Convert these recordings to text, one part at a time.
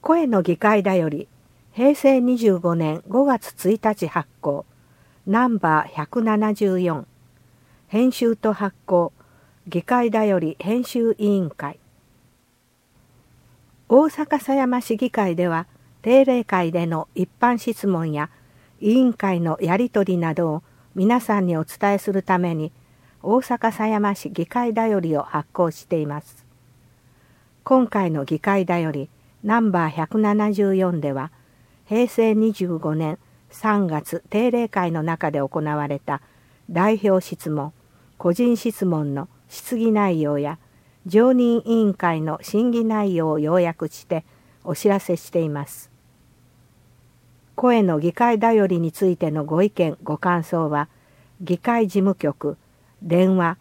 声の議会だより平成25年5月1日発行ナンバー174編集と発行議会だより編集委員会。大阪狭山市議会では定例会での一般質問や委員会のやり取りなどを皆さんにお伝えするために大阪狭山市議会だよりを発行しています。今回の議会だよりナンバー174では平成25年3月定例会の中で行われた代表質問、個人質問の質疑内容や常任委員会の審議内容を要約してお知らせしています。声の議会だよりについてのご意見ご感想は議会事務局電話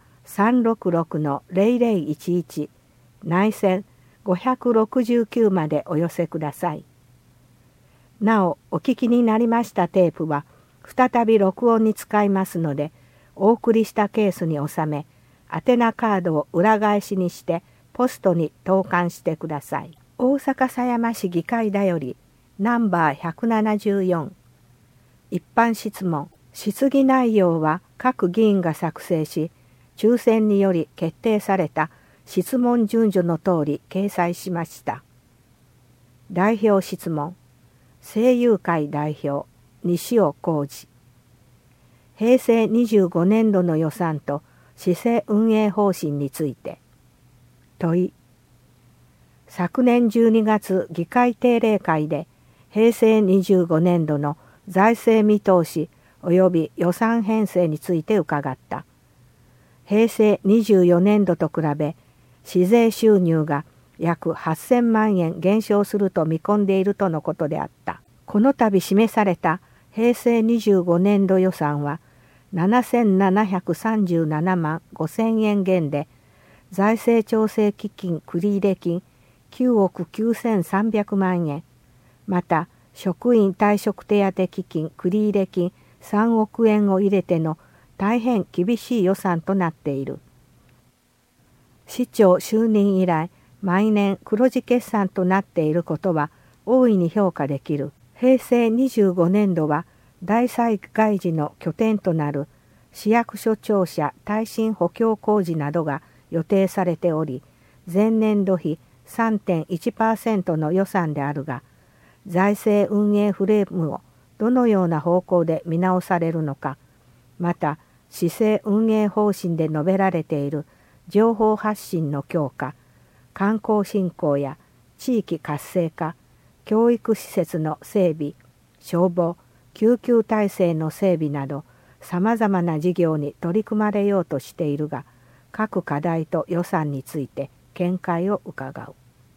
366-0011 内線569までお寄せください。なおお聞きになりましたテープは再び録音に使いますのでお送りしたケースに収め宛名カードを裏返しにしてポストに投函してください。大阪狭山市議会だよりナンバー174一般質問質疑内容は各議員が作成し抽選により決定された質問順序の通り掲載しました。代表質問声優会代表西尾浩二。平成25年度の予算と市政運営方針について。問い。昨年12月議会定例会で平成25年度の財政見通し及び予算編成について伺った。平成24年度と比べ市税収入が約8000万円減少すると見込んでいるとのことであった。この度示された平成25年度予算は7737万5000円減で財政調整基金繰入金9億9300万円また職員退職手当基金繰入金3億円を入れての大変厳しい予算となっている。市長就任以来毎年黒字決算となっていることは大いに評価できる。平成25年度は大災害時の拠点となる市役所庁舎耐震補強工事などが予定されており前年度比 3.1% の予算であるが財政運営フレームをどのような方向で見直されるのかまた市政運営方針で述べられている情報発信の強化観光振興や地域活性化教育施設の整備消防救急体制の整備などさまざまな事業に取り組まれようとしているが各課題と予算について見解を伺う。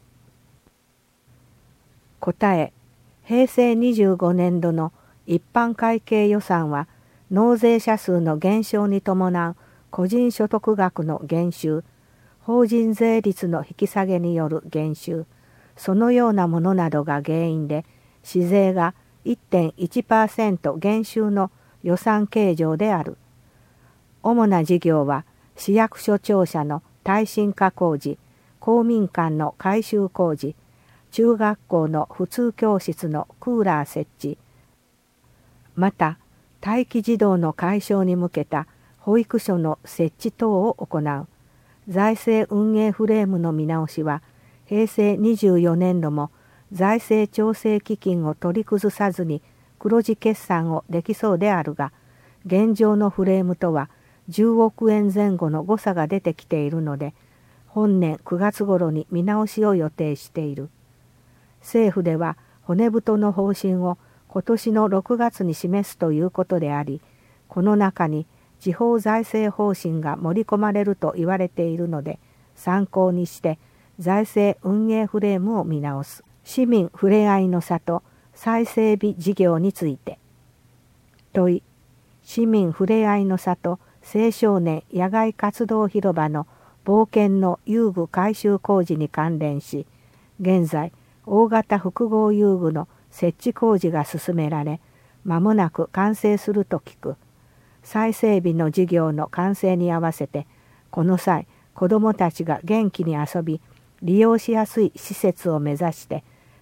答え。平成25年度の一般会計予算は納税者数の減少に伴う個人所得額の減収法人税率の引き下げによる減収そのようなものなどが原因で市税が 1.1% 減収の予算計上である。主な事業は市役所庁舎の耐震化工事、公民館の改修工事、中学校の普通教室のクーラー設置、また待機児童の解消に向けた保育所の設置等を行う。財政運営フレームの見直しは平成24年度も財政調整基金を取り崩さずに黒字決算をできそうであるが現状のフレームとは10億円前後の誤差が出てきているので本年9月頃に見直しを予定している。政府では骨太の方針を今年の6月に示すということでありこの中に地方財政方針が盛り込まれると言われているので参考にして財政運営フレームを見直す。市民ふれあいの里再整備事業について。問い。市民ふれあいの里青少年野外活動広場の冒険の遊具改修工事に関連し現在大型複合遊具の設置工事が進められ間もなく完成すると聞く。再整備の事業の完成に合わせてこの際子どもたちが元気に遊び利用しやすい施設を目指して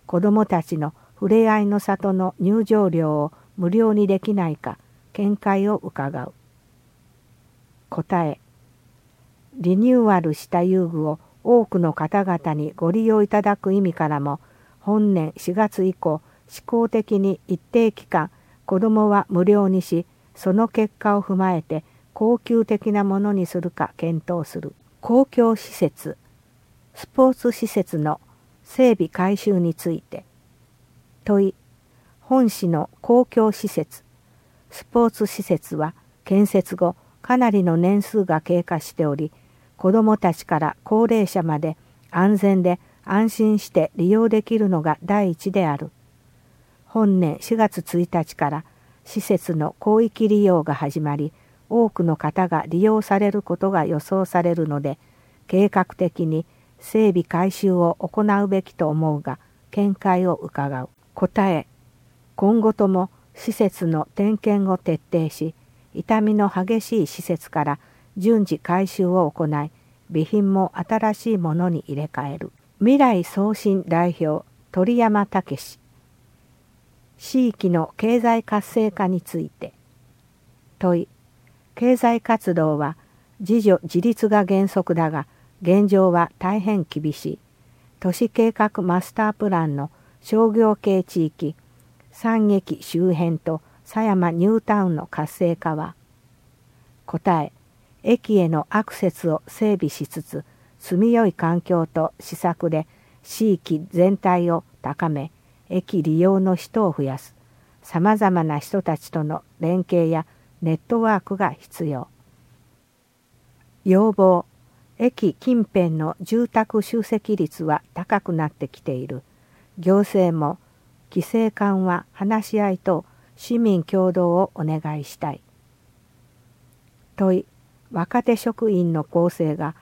子どもたちのふれあいの里の入場料を無料にできないか見解を伺う。答え、リニューアルした遊具を多くの方々にご利用いただく意味からも、本年4月以降、試行的に一定期間、子どもは無料にし、その結果を踏まえて恒久的なものにするか検討する。公共施設、スポーツ施設の整備改修について。問い、本市の公共施設、スポーツ施設は建設後かなりの年数が経過しており、子どもたちから高齢者まで安全で安心して利用できるのが第一である。本年4月1日から施設の広域利用が始まり、多くの方が利用されることが予想されるので、計画的に整備改修を行うべきと思うが、見解を伺う。答え、今後とも施設の点検を徹底し、傷みの激しい施設から順次改修を行い、備品も新しいものに入れ替える。未来送信代表鳥山武史。地域の経済活性化について。問い、経済活動は自助自立が原則だが、現状は大変厳しい。都市計画マスタープランの商業系地域、三駅周辺と狭山ニュータウンの活性化は。答え、駅へのアクセスを整備しつつ、住みよい環境と施策で地域全体を高め、駅利用の人を増やす。さまざまな人たちとの連携やネットワークが必要。要望、駅近辺の住宅集積率は高くなってきている。行政も規制緩和、話し合いと市民協働をお願いしたい。問い、若手職員の構成が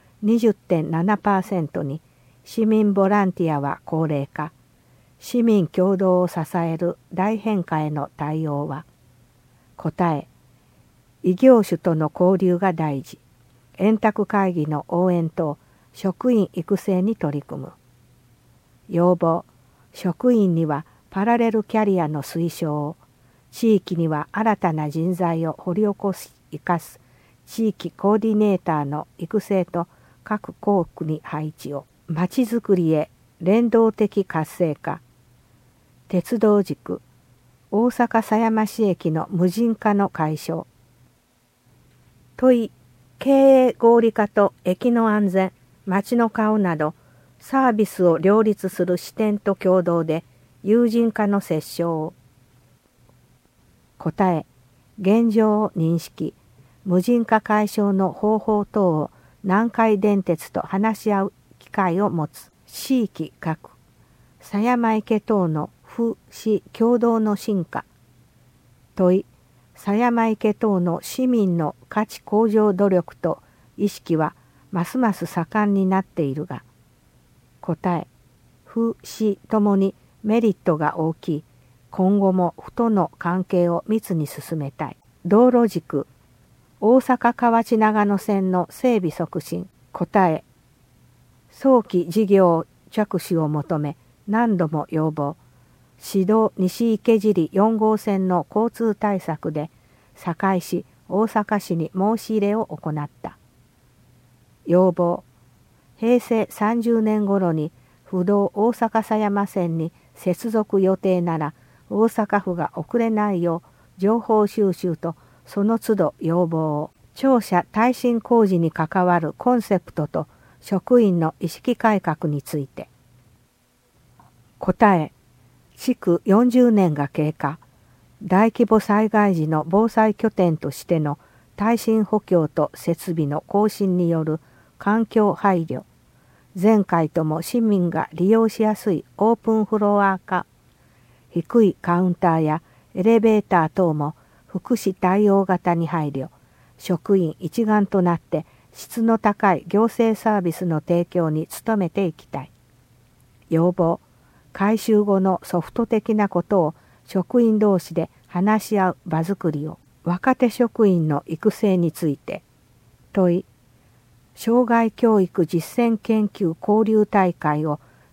20.7% に、市民ボランティアは高齢化。市民協働を支える大変化への対応は。答え、異業種との交流が大事。円卓会議の応援と職員育成に取り組む。要望、職員にはパラレルキャリアの推奨を、地域には新たな人材を掘り起こし生かす地域コーディネーターの育成と各校区に配置を、まちづくりへ連動的活性化。鉄道軸、大阪狭山市駅の無人化の解消。問い、経営合理化と駅の安全、街の顔などサービスを両立する視点と共同で有人化の折衝。答え、現状を認識、無人化解消の方法等を南海電鉄と話し合う機会を持つ。地域各、狭山池等の府市共同の進化。問い、狭山池等の市民の価値向上努力と意識はますます盛んになっているが。答え、府市ともにメリットが大きい。今後も府との関係を密に進めたい。道路軸、大阪河内長野線の整備促進。答え、早期事業着手を求め何度も要望。市道西池尻4号線の交通対策で堺市、大阪市に申し入れを行った。要望、平成30年頃に府道大阪狭山線に接続予定なら大阪府が遅れないよう情報収集とその都度要望を。庁舎耐震工事に関わるコンセプトと職員の意識改革について。答え、築40年が経過。大規模災害時の防災拠点としての耐震補強と設備の更新による環境配慮。前回とも市民が利用しやすいオープンフロア化。低いカウンターやエレベーター等も福祉対応型に配慮。職員一丸となって質の高い行政サービスの提供に努めていきたい。要望、改修後のソフト的なことを職員同士で話し合う場づくりを。若手職員の育成について。問い、障害教育実践研究交流大会を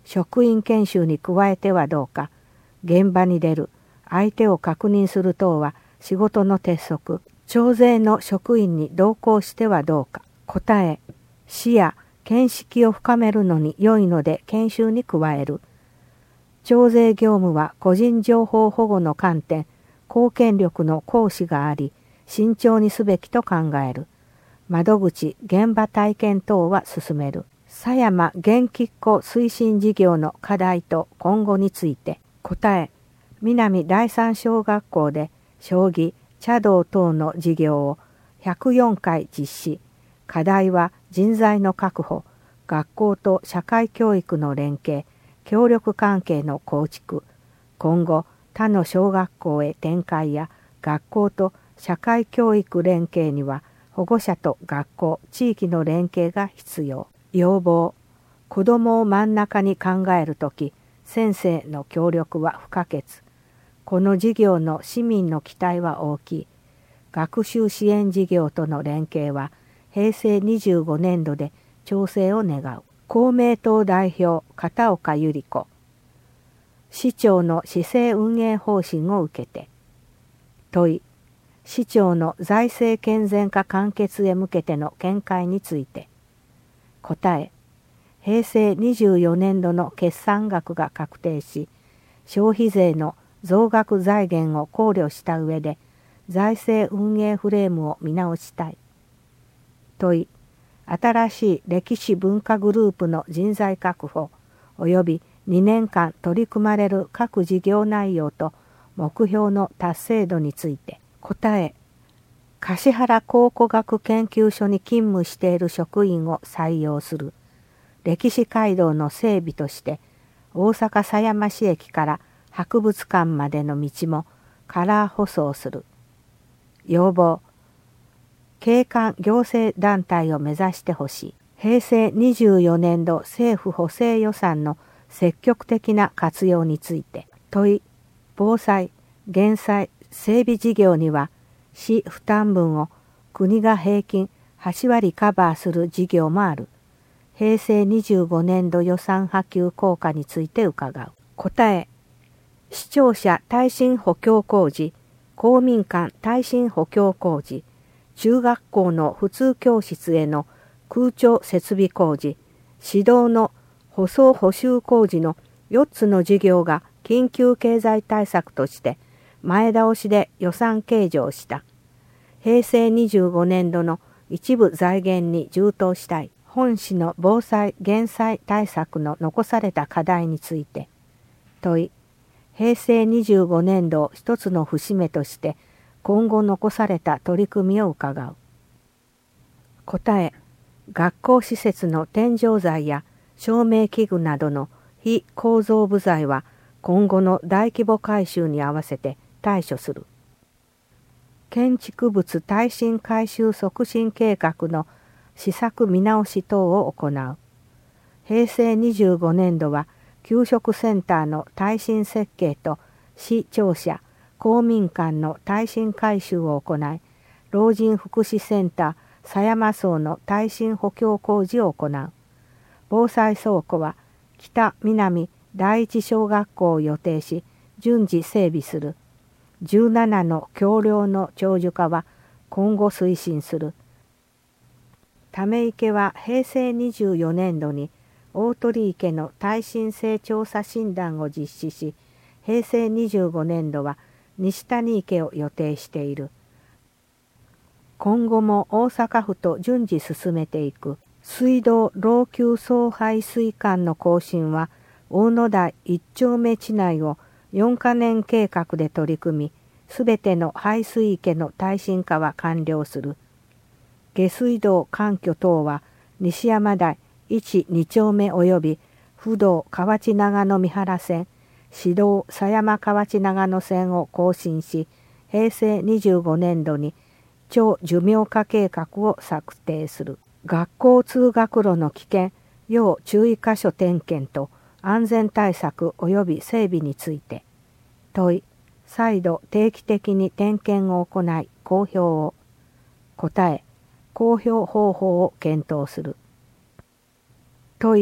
職員研修に加えてはどうか。現場に出る、相手を確認する等は仕事の鉄則。徴税の職員に同行してはどうか。答え、視野、見識を深めるのに良いので研修に加える。徴税業務は個人情報保護の観点、公権力の行使があり、慎重にすべきと考える。窓口、現場体験等は進める。狭山現吉庫推進事業の課題と今後について。答え、南第三小学校で将棋、茶道等の事業を104回実施。課題は人材の確保、学校と社会教育の連携、協力関係の構築。今後、他の小学校へ展開や学校と社会教育連携には保護者と学校、地域の連携が必要。要望。子どもを真ん中に考えるとき、先生の協力は不可欠。この事業の市民の期待は大きい。学習支援事業との連携は平成25年度で調整を願う。公明党代表片岡百合子。市長の市政運営方針を受けて。問い。市長の財政健全化完結へ向けての見解について。答え。平成24年度の決算額が確定し、消費税の増額財源を考慮した上で、財政運営フレームを見直したい。問い。新しい歴史文化グループの人材確保及び2年間取り組まれる各事業内容と目標の達成度について。答え。橿原考古学研究所に勤務している職員を採用する。歴史街道の整備として大阪狭山市駅から博物館までの道もカラー舗装する。要望。景観行政団体を目指してほしい。平成24年度政府補正予算の積極的な活用について。問い。防災・減災・整備事業には市負担分を国が平均8割カバーする事業もある。平成25年度予算波及効果について伺う。答え。市庁舎耐震補強工事、公民館耐震補強工事、中学校の普通教室への空調設備工事、指導の舗装補修工事の4つの事業が緊急経済対策として前倒しで予算計上した。平成25年度の一部財源に充当したい。本市の防災・減災対策の残された課題について。問い。平成25年度を一つの節目として今後残された取り組みを伺う。答え。学校施設の天井材や照明器具などの非構造部材は今後の大規模改修に合わせて対処する。建築物耐震改修促進計画の施策見直し等を行う。平成25年度は給食センターの耐震設計と市庁舎、公民館の耐震改修を行い、老人福祉センター狭山荘の耐震補強工事を行う。防災倉庫は北南第一小学校を予定し順次整備する。17の橋梁の長寿化は今後推進する。ため池は平成24年度に大鳥池の耐震性調査診断を実施し、平成25年度は西谷池を予定している。今後も大阪府と順次進めていく。水道老朽送排水管の更新は大野台一丁目地内を4カ年計画で取り組み、すべての排水池の耐震化は完了する。下水道環境等は西山台1、2丁目及び府道河内長野三原線、市道狭山河内長野線を更新し、平成25年度に超寿命化計画を策定する。学校通学路の危険、要注意箇所点検と安全対策及び整備について。問い。再度定期的に点検を行い公表を。答え。公表方法を検討する。問い。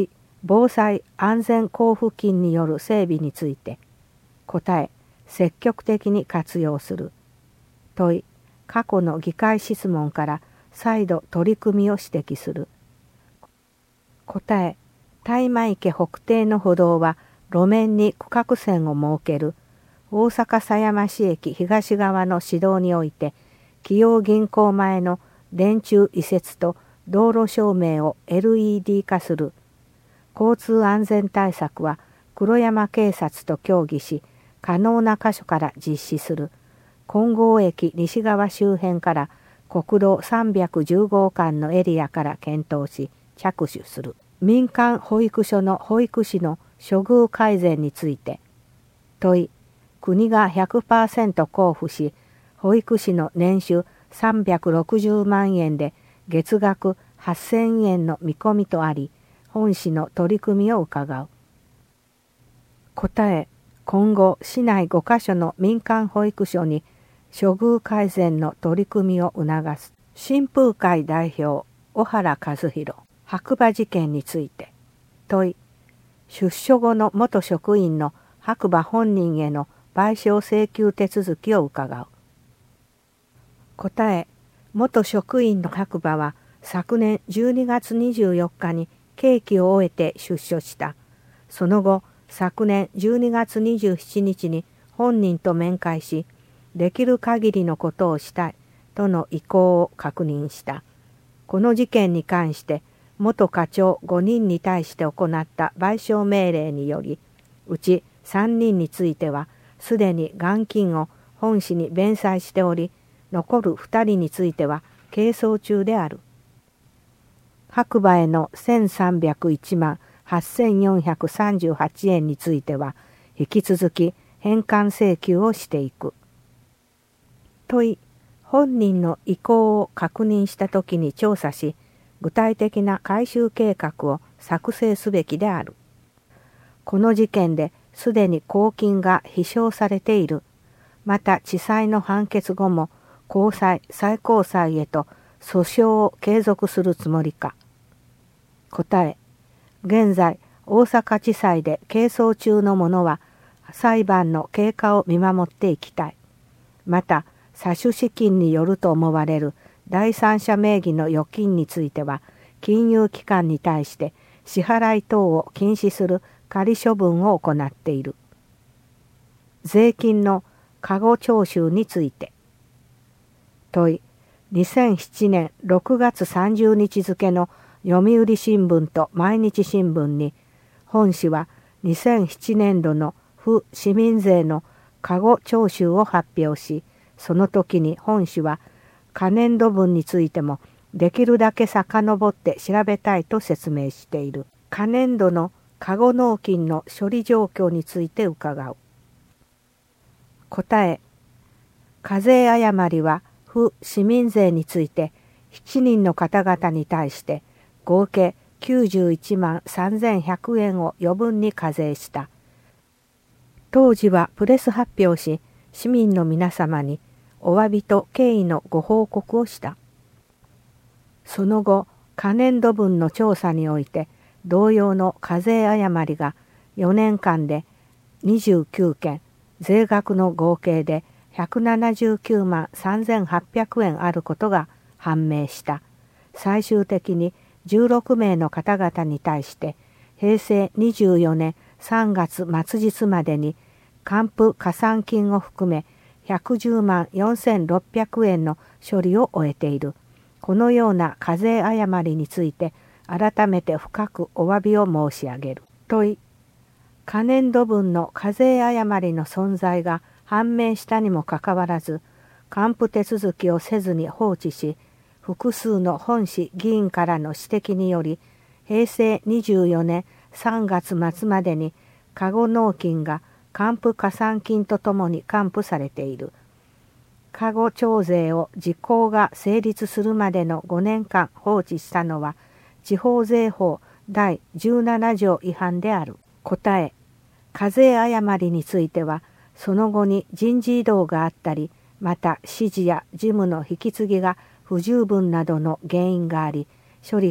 防災安全交付金による整備について。答え、積極的に活用する。問い、過去の議会質問から再度取り組みを指摘する。答え、大間池北堤の歩道は路面に区画線を設ける。大阪狭山市駅東側の市道において、紀陽銀行前の電柱移設と道路照明を LED 化する。交通安全対策は黒山警察と協議し、可能な箇所から実施する。金剛駅西側周辺から国道310号間のエリアから検討し、着手する。民間保育所の保育士の処遇改善について。問い、国が 100% 交付し、保育士の年収360万円で月額8000円の見込みとあり、本市の取り組みを伺う。答え、今後市内5カ所の民間保育所に処遇改善の取り組みを促す。新風会代表小原和弘、白馬事件について。問い、出所後の元職員の白馬本人への賠償請求手続きを伺う。答え、元職員の白馬は昨年12月24日に刑期を終えて出所した。その後、昨年12月27日に本人と面会し、できる限りのことをしたいとの意向を確認した。この事件に関して元課長5人に対して行った賠償命令により、うち3人についてはすでに元金を本市に弁済しており、残る2人については係争中である。白馬への1301万8438円については引き続き返還請求をしていく。問い、本人の意向を確認したときに調査し、具体的な回収計画を作成すべきである。この事件ですでに公金が飛翔されている。また地裁の判決後も高裁、最高裁へと訴訟を継続するつもりか。答え、現在大阪地裁で係争中の者は裁判の経過を見守っていきたい。また詐取資金によると思われる第三者名義の預金については金融機関に対して支払い等を禁止する仮処分を行っている。税金の過誤徴収について。問い、2007年6月30日付の読売新聞と毎日新聞に本市は2007年度の府市民税の過誤徴収を発表し、その時に本市は可年度分についてもできるだけ遡って調べたいと説明している。可年度の過誤納金の処理状況について伺う。答え、課税誤りは府市民税について7人の方々に対して合計91万3100円を余分に課税した。当時はプレス発表し、市民の皆様にお詫びと経緯のご報告をした。その後、可年度分の調査において、同様の課税誤りが4年間で29件、税額の合計で179万3800円あることが判明した。最終的に16名の方々に対して、平成24年3月末日までに還付加算金を含め110万4600円の処理を終えている。このような課税誤りについて改めて深くお詫びを申し上げる。問い、可年度分の課税誤りの存在が判明したにもかかわらず、還付手続きをせずに放置し、複数の本市議員からの指摘により、平成24年3月末までに過誤納金が還付加算金とともに還付されている。過誤徴税を時効が成立するまでの5年間放置したのは、地方税法第17条違反である。答え、課税誤りについては、その後に人事異動があったり、また指示や事務の引き継ぎが不十分などの原因があり、処理が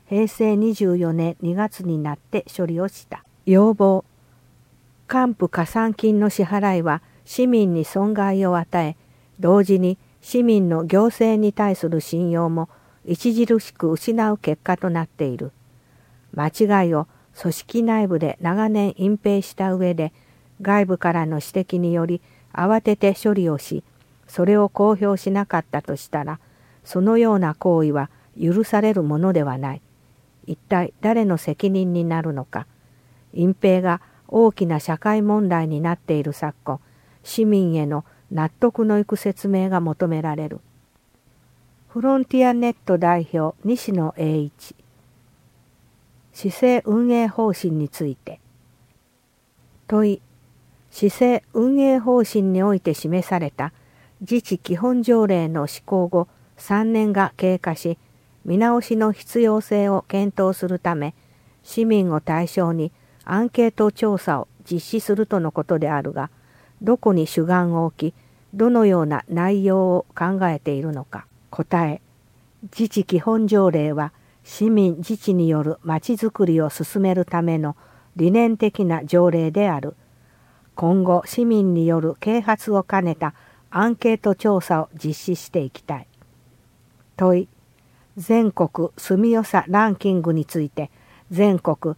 平成24年2月になって処理をした。要望。還付加算金の支払いは市民に損害を与え、同時に市民の行政に対する信用も著しく失う結果となっている。間違いを組織内部で長年隠蔽した上で、外部からの指摘により慌てて処理をし、それを公表しなかったとしたら、そのような行為は許されるものではない。一体誰の責任になるのか。隠蔽が大きな社会問題になっている昨今、市民への納得のいく説明が求められる。フロンティアネット代表西野英一。市政運営方針について。問い。市政運営方針において示された自治基本条例の施行後3年が経過し、見直しの必要性を検討するため、市民を対象にアンケート調査を実施するとのことであるが、どこに主眼を置き、どのような内容を考えているのか。答え。自治基本条例は市民自治によるまちづくりを進めるための理念的な条例である。今後市民による啓発を兼ねたアンケート調査を実施していきたい。問い。全国住みよさランキングについて、全国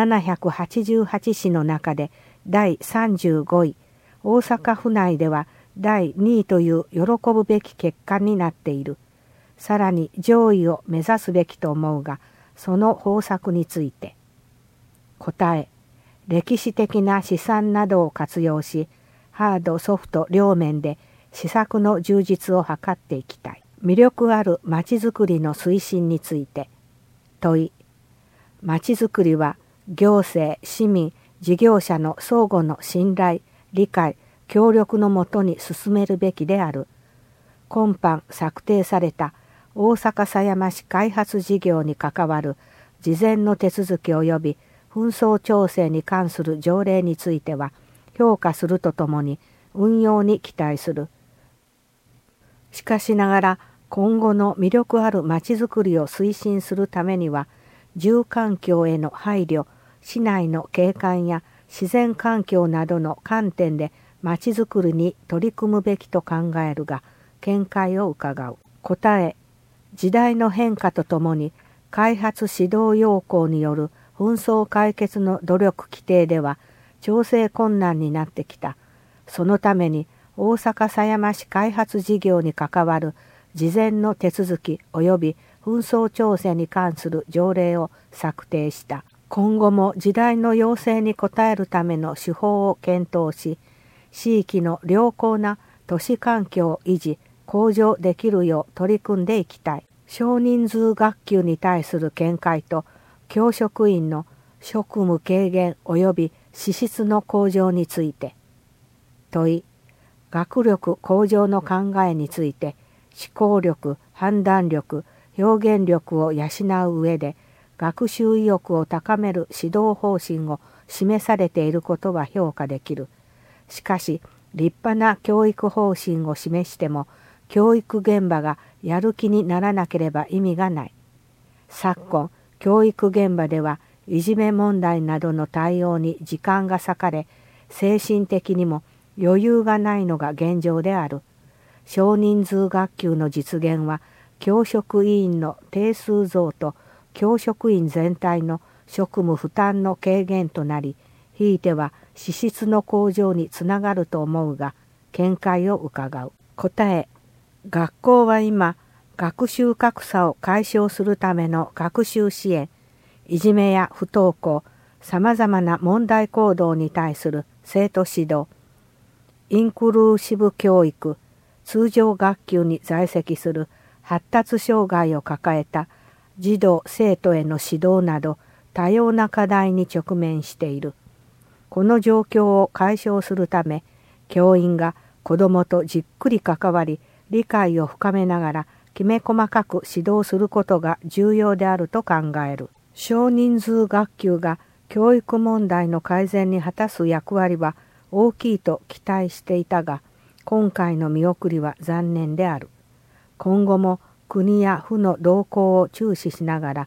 788市の中で第35位、大阪府内では第2位という喜ぶべき結果になっている。さらに上位を目指すべきと思うが、その方策について。答え。歴史的な試算などを活用し、ハードソフト両面で施策の充実を図っていきたい。魅力あるまちづくりの推進について。問い。まちづくりは行政、市民、事業者の相互の信頼、理解、協力のもとに進めるべきである。今般策定された大阪狭山市開発事業に関わる事前の手続き及び紛争調整に関する条例については評価するとともに運用に期待する。しかしながら今後の魅力あるまちづくりを推進するためには、住環境への配慮、市内の景観や自然環境などの観点でまちづくりに取り組むべきと考えるが、見解を伺う。答え。時代の変化とともに開発指導要項による紛争解決の努力規定では調整困難になってきた。そのために大阪狭山市開発事業に関わる事前の手続き及び紛争調整に関する条例を策定した。今後も時代の要請に応えるための手法を検討し、地域の良好な都市環境を維持、向上できるよう取り組んでいきたい。少人数学級に対する見解と教職員の職務軽減及び資質の向上について。問い。学力向上の考えについて、思考力、判断力、表現力を養う上で、学習意欲を高める指導方針を示されていることは評価できる。しかし、立派な教育方針を示しても、教育現場がやる気にならなければ意味がない。昨今、教育現場ではいじめ問題などの対応に時間が割かれ、精神的にも余裕がないのが現状である。少人数学級の実現は、教職委員の定数増と教職員全体の職務負担の軽減となり、ひいては資質の向上につながると思うが、見解を伺う。答え。学校は今、学習格差を解消するための学習支援、いじめや不登校、さまざまな問題行動に対する生徒指導、インクルーシブ教育、通常学級に在籍する発達障害を抱えた児童生徒への指導など多様な課題に直面している。この状況を解消するため、教員が子どもとじっくり関わり、理解を深めながらきめ細かく指導することが重要であると考える。少人数学級が教育問題の改善に果たす役割は大きいと期待していたが、今回の見送りは残念である。今後も国や府の動向を注視しながら、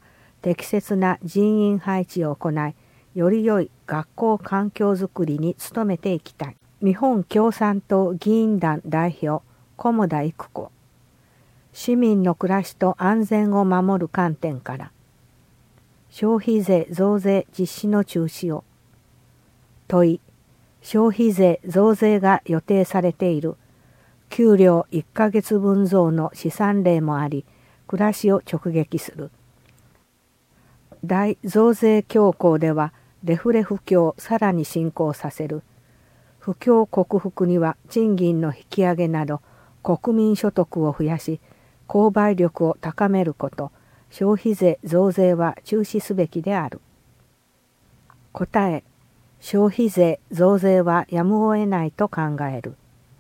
適切な人員配置を行い、より良い学校環境づくりに努めていきたい。日本共産党議員団代表、菰田郁子。市民の暮らしと安全を守る観点から、消費税増税実施の中止を。問い、消費税増税が予定されている。給料1ヶ月分増の試算例もあり、暮らしを直撃する。大増税恐慌ではデフレ不況をさらに進行させる。不況克服には賃金の引き上げなど国民所得を増やし、購買力を高めること、消費税増税は中止すべきである。答え、消費税増税はやむを得ないと考える。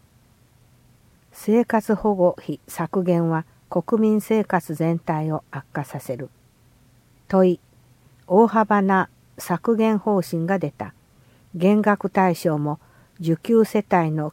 生活保護費削減は国民生活全体を悪化させる。問い、大幅な削減方針が出た。減額対象も受給世帯の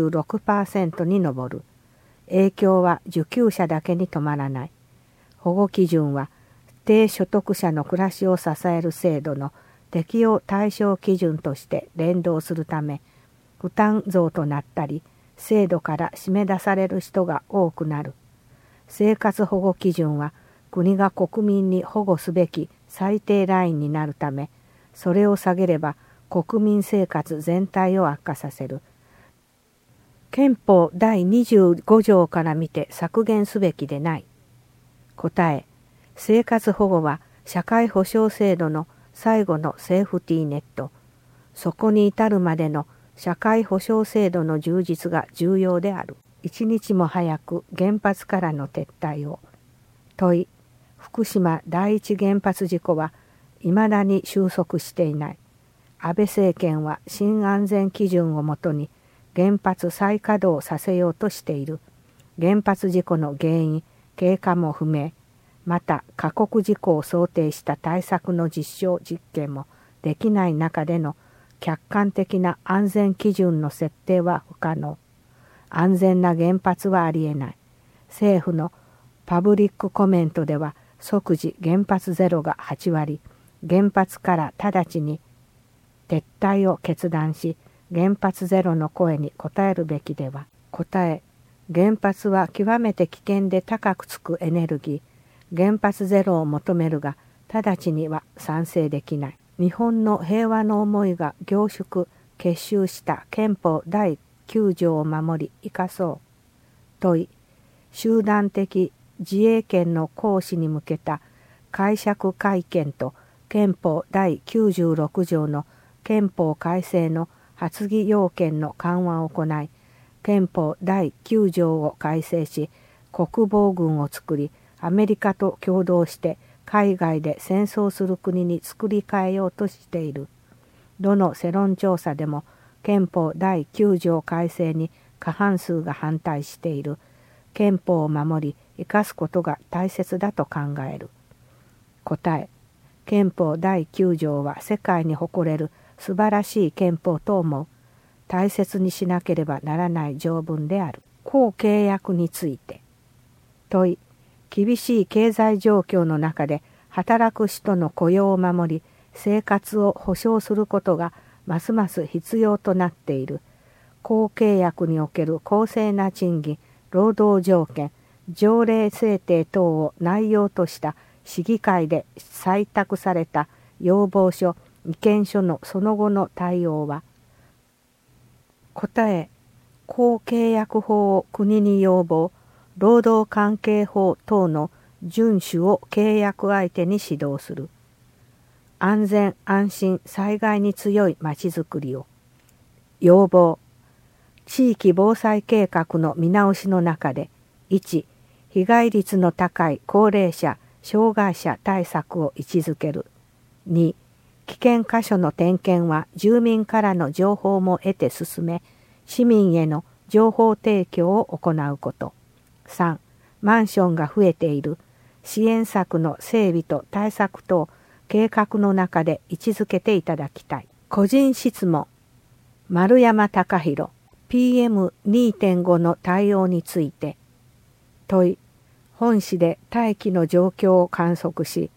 96% に上る。影響は受給者だけに止まらない。保護基準は低所得者の暮らしを支える制度の適用対象基準として連動するため、負担増となったり、制度から締め出される人が多くなる。生活保護基準は国が国民に保護すべき最低ラインになるため、それを下げれば国民生活全体を悪化させる。憲法第25条から見て削減すべきでない。答え、生活保護は社会保障制度の最後のセーフティーネット。そこに至るまでの社会保障制度の充実が重要である。一日も早く原発からの撤退を。問い、福島第一原発事故は未だに収束していない。安倍政権は新安全基準をもとに原発再稼働させようとしている。原発事故の原因、経過も不明。また過酷事故を想定した対策の実証実験もできない中での客観的な安全基準の設定は不可能。安全な原発はありえない。政府のパブリックコメントでは即時原発ゼロが8割、原発から直ちに撤退を決断し、原発ゼロの声に応えるべきでは。答え、原発は極めて危険で高くつくエネルギー。原発ゼロを求めるが、直ちには賛成できない。日本の平和の思いが凝縮、結集した憲法第9条を守り生かそう。問い、集団的自衛権の行使に向けた解釈改憲と憲法第96条の憲法改正の発議要件の緩和を行い、憲法第9条を改正し、国防軍を作り、アメリカと共同して海外で戦争する国に作り変えようとしている。どの世論調査でも憲法第9条改正に過半数が反対している。憲法を守り生かすことが大切だと考える。答え、憲法第9条は世界に誇れる素晴らしい憲法と思う。大切にしなければならない条文である。公契約について。問い、厳しい経済状況の中で働く人の雇用を守り、生活を保障することがますます必要となっている。公契約における公正な賃金、労働条件、条例制定等を内容とした市議会で採択された要望書、意見書のその後の対応は。答え、公契約法を国に要望、労働関係法等の遵守を契約相手に指導する。安全安心災害に強いまちづくりを。要望、地域防災計画の見直しの中で、1、被害率の高い高齢者、障害者対策を位置づける。2、危険箇所の点検は住民からの情報も得て進め、市民への情報提供を行うこと。3、マンションが増えている。支援策の整備と対策等、計画の中で位置づけていただきたい。個人質問。丸山貴弘、PM2.5 の対応について。問い、本市で大気の状況を観測し、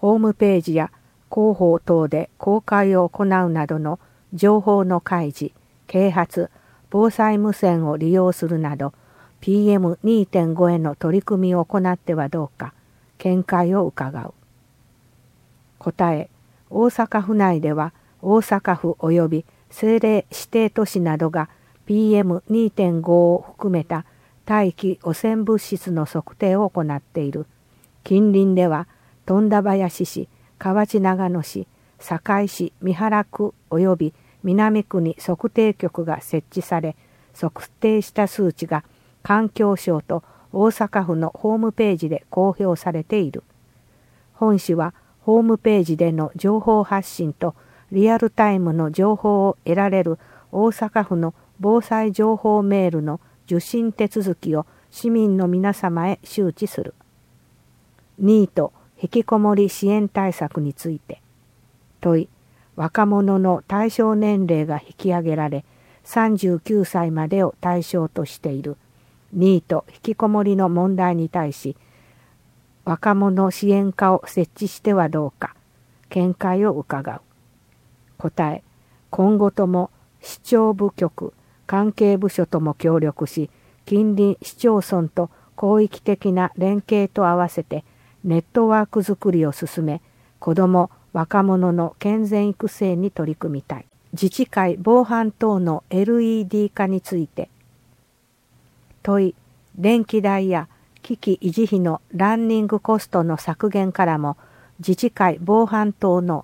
ホームページや広報等で公開を行うなどの情報の開示、啓発、防災無線を利用するなど PM2.5 への取り組みを行ってはどうか見解を伺う。答え、大阪府内では大阪府及び政令指定都市などが PM2.5 を含めた大気汚染物質の測定を行っている。近隣では富田林市、河内長野市、堺市、三原区及び南区に測定局が設置され、測定した数値が環境省と大阪府のホームページで公表されている。本市はホームページでの情報発信とリアルタイムの情報を得られる大阪府の防災情報メールの受信手続きを市民の皆様へ周知する。ニート引きこもり支援対策について問い、若者の対象年齢が引き上げられ39歳までを対象としているニート引きこもりの問題に対し、若者支援課を設置してはどうか見解を伺う。答え、今後とも市長部局、関係部署とも協力し、近隣市町村と広域的な連携と合わせてネットワークづくりを進め、子ども・若者の健全育成に取り組みたい。自治会防犯等の LED 化について問い、電気代や機器維持費のランニングコストの削減からも自治会防犯等の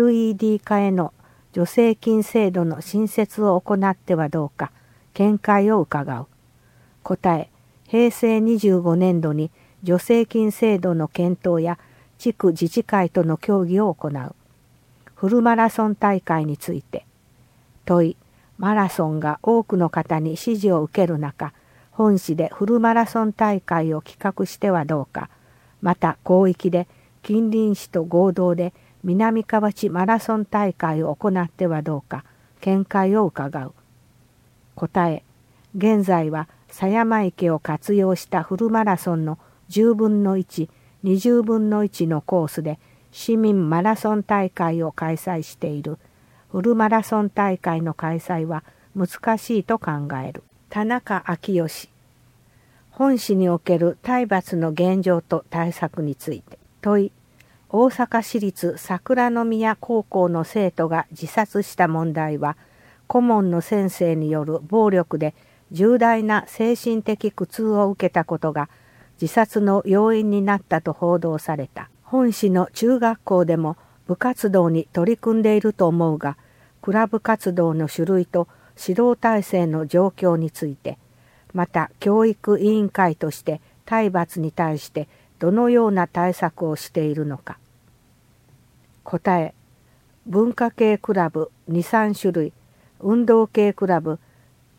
LED 化への助成金制度の新設を行ってはどうか見解を伺う。答え、平成25年度に助成金制度の検討や地区自治会との協議を行う。フルマラソン大会について問い、マラソンが多くの方に支持を受ける中、本市でフルマラソン大会を企画してはどうか、また広域で近隣市と合同で南河内マラソン大会を行ってはどうか見解を伺う。答え、現在は狭山池を活用したフルマラソンの10分の1、20分の1のコースで市民マラソン大会を開催している。フルマラソン大会の開催は難しいと考える。田中昭義、本市における体罰の現状と対策について問い、大阪市立桜宮高校の生徒が自殺した問題は、顧問の先生による暴力で重大な精神的苦痛を受けたことが自殺の要因になったと報道された。本市の中学校でも部活動に取り組んでいると思うが、クラブ活動の種類と指導体制の状況について、また教育委員会として体罰に対してどのような対策をしているのか。答え、文化系クラブ2、3種類、運動系クラブ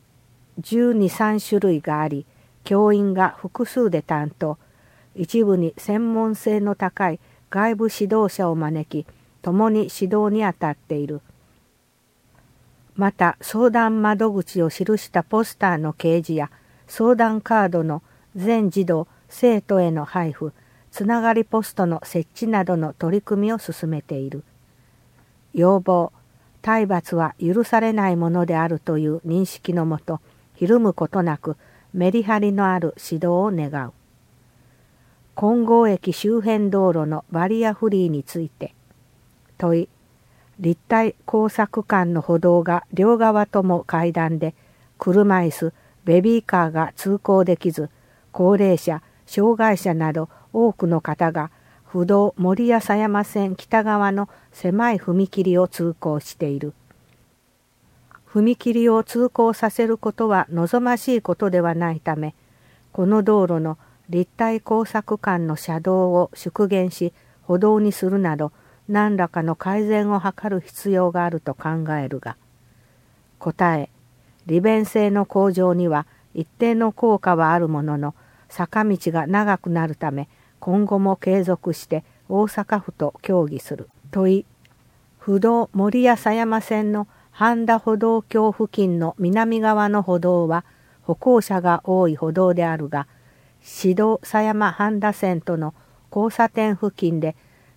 12、3種類があり、教員が複数で担当、一部に専門性の高い外部指導者を招き、共に指導に当たっている。また相談窓口を記したポスターの掲示や相談カードの全児童生徒への配布、つながりポストの設置などの取り組みを進めている。要望、体罰は許されないものであるという認識のもと、ひるむことなくメリハリのある指導を願う。金剛駅周辺道路のバリアフリーについて問い、立体工作間の歩道が両側とも階段で、車椅子、ベビーカーが通行できず、高齢者、障害者など多くの方が不動守谷狭山線北側の狭い踏切を通行している。踏切を通行させることは望ましいことではないため、この道路の立体工作間の車道を縮減し歩道にするなど、何らかの改善を図る必要があると考えるが、答え、利便性の向上には一定の効果はあるものの、坂道が長くなるため今後も継続して大阪府と協議する。問い、不動守谷狭山線の半田歩道橋付近の南側の歩道は歩行者が多い歩道であるが、市道狭山半田線との交差点付近で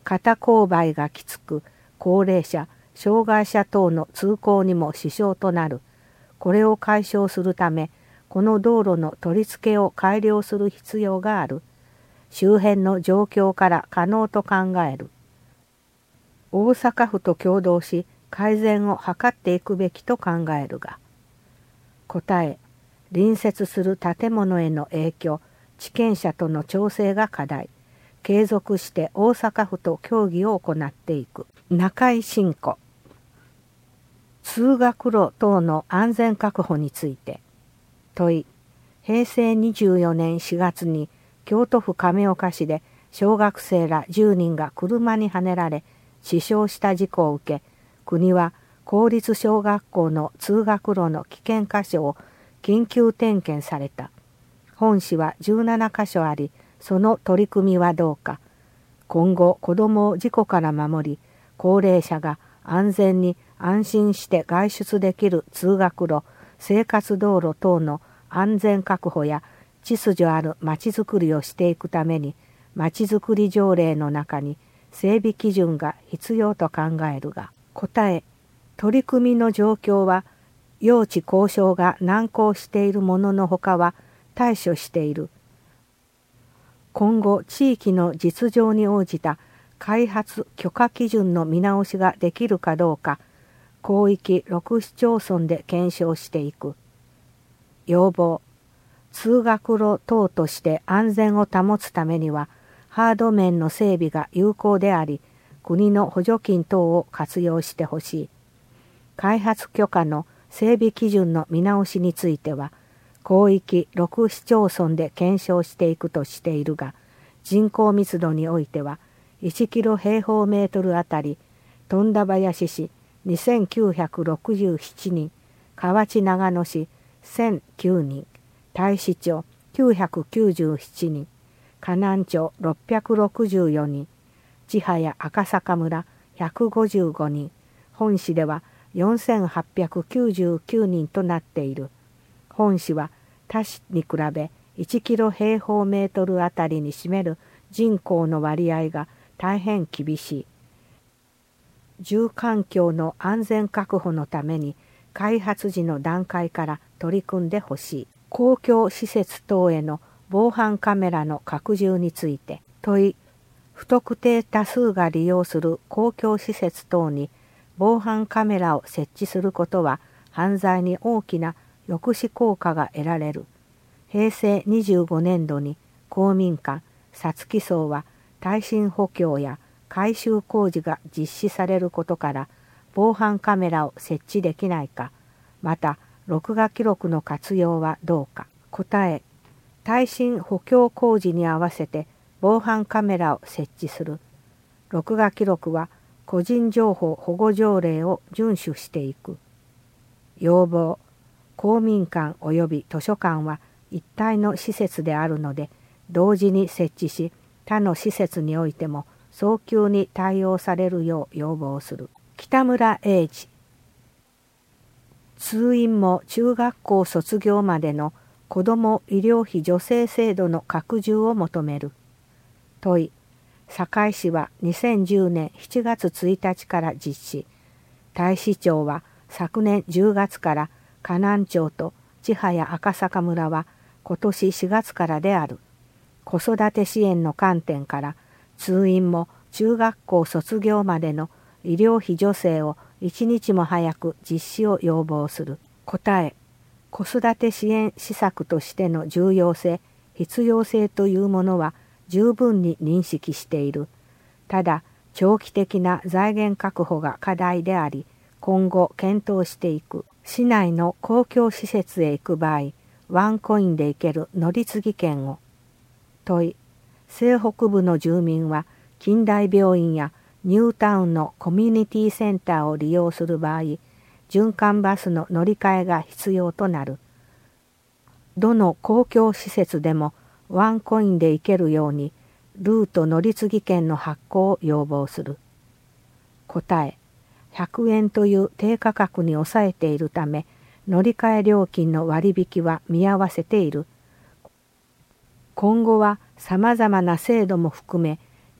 肩勾配がきつく、高齢者、障害者等の通行にも支障となる。これを解消するため、この道路の取り付けを改良する必要がある。周辺の状況から可能と考える。大阪府と共同し、改善を図っていくべきと考えるが。答え、隣接する建物への影響、地権者との調整が課題。継続して大阪府と協議を行っていく。中井真子。通学路等の安全確保について。問い、平成24年4月に京都府亀岡市で小学生ら10人が車にはねられ死傷した事故を受け、国は公立小学校の通学路の危険箇所を緊急点検された。本市は17カ所あり、その取り組みはどうか。今後子どもを事故から守り、高齢者が安全に安心して外出できる通学路、生活道路等の安全確保や秩序あるまちづくりをしていくために、まちづくり条例の中に整備基準が必要と考えるが。答え、取り組みの状況は用地交渉が難航しているもののほかは対処している。今後地域の実情に応じた開発許可基準の見直しができるかどうか、広域6市町村で検証していく。要望、通学路等として安全を保つためには、ハード面の整備が有効であり、国の補助金等を活用してほしい。開発許可の整備基準の見直しについては、広域6市町村で検証していくとしているが、人口密度においては、1キロ平方メートルあたり、富田林市2967人、河内長野市1009人、太子町997人、河南町664人、千早赤坂村155人、本市では4899人となっている。本市は他市に比べ1キロ平方メートルあたりに占める人口の割合が大変厳しい。住環境の安全確保のために開発時の段階から取り組んでほしい。公共施設等への防犯カメラの拡充について。問い、不特定多数が利用する公共施設等に防犯カメラを設置することは犯罪に大きな抑止効果が得られる。平成25年度に公民館、皐月荘は耐震補強や改修工事が実施されることから防犯カメラを設置できないか、また録画記録の活用はどうか。答え、耐震補強工事に合わせて防犯カメラを設置する。録画記録は個人情報保護条例を遵守していく。要望、公民館及び図書館は一体の施設であるので、同時に設置し、他の施設においても早急に対応されるよう要望する。北村英二。通院も中学校卒業までの子ども医療費助成制度の拡充を求める。問い、堺市は2010年7月1日から実施。太子町は昨年10月から、河南町と千早赤坂村は今年4月からである。子育て支援の観点から通院も中学校卒業までの医療費助成を一日も早く実施を要望する。答え、子育て支援施策としての重要性、必要性というものは十分に認識している。ただ、長期的な財源確保が課題であり、今後検討していく。市内の公共施設へ行く場合、ワンコインで行ける乗り継ぎ券を。問い、西北部の住民は近代病院やニュータウンのコミュニティセンターを利用する場合、循環バスの乗り換えが必要となる。どの公共施設でもワンコインで行けるように、ルート乗り継ぎ券の発行を要望する。答え、100円という低価格に抑えているため、乗り換え料金の割引は見合わせている。今後はさまざまな制度も含め、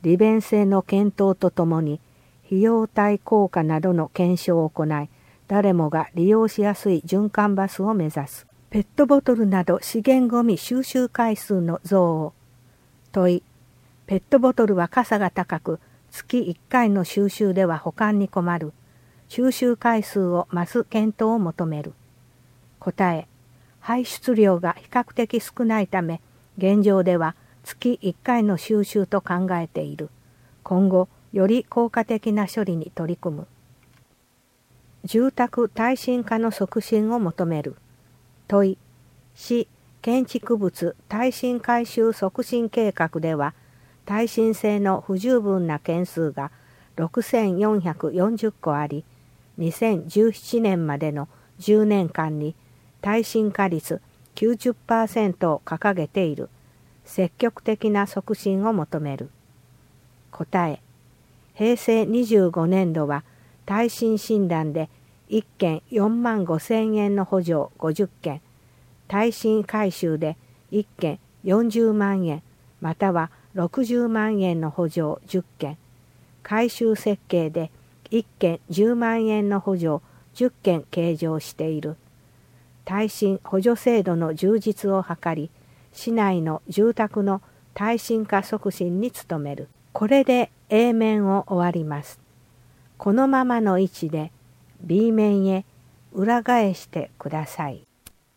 利便性の検討とともに費用対効果などの検証を行い、誰もが利用しやすい循環バスを目指す。ペットボトルなど資源ごみ収集回数の増を。問い、ペットボトルはかさが高く、月1回の収集では保管に困る。収集回数を増す検討を求める。答え、排出量が比較的少ないため、現状では月1回の収集と考えている。今後、より効果的な処理に取り組む。住宅耐震化の促進を求める。問い、市建築物耐震改修促進計画では、耐震性の不十分な件数が6440個あり、2017年までの10年間に耐震化率 90% を掲げている。積極的な促進を求める。答え、平成25年度は耐震診断で1件4万5千円の補助50件、耐震改修で1件40万円または60万円の補助10件、改修設計で1件10万円の補助10件計上している。耐震補助制度の充実を図り、市内の住宅の耐震化促進に努める。これで A 面を終わります。このままの位置で B 面へ裏返してください。